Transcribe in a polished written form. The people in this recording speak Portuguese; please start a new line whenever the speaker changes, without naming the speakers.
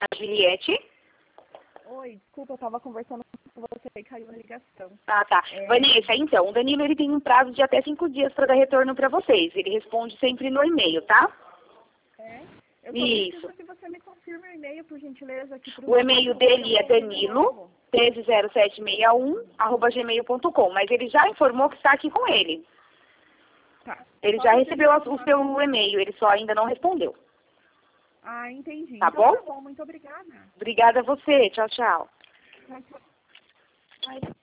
A Juliette.
Oi, desculpa, eu estava conversando com você e caiu a ligação.
Ah, tá. Vanessa, então, o Danilo ele tem um prazo de até 5 dias para dar retorno para vocês. Ele responde sempre no e-mail, tá?
Eu
Isso.
preciso que você me confirme o e-mail, por gentileza. Aqui pro
O e-mail dele é danilo130761@gmail.com, mas ele já informou que está aqui com ele.
Tá.
Ele já recebeu o seu e-mail, ele só ainda não respondeu.
Ah, entendi.
Tá
Então
bom?
tá bom, muito obrigada.
Obrigada a você. Tchau, tchau.
Tchau, tchau.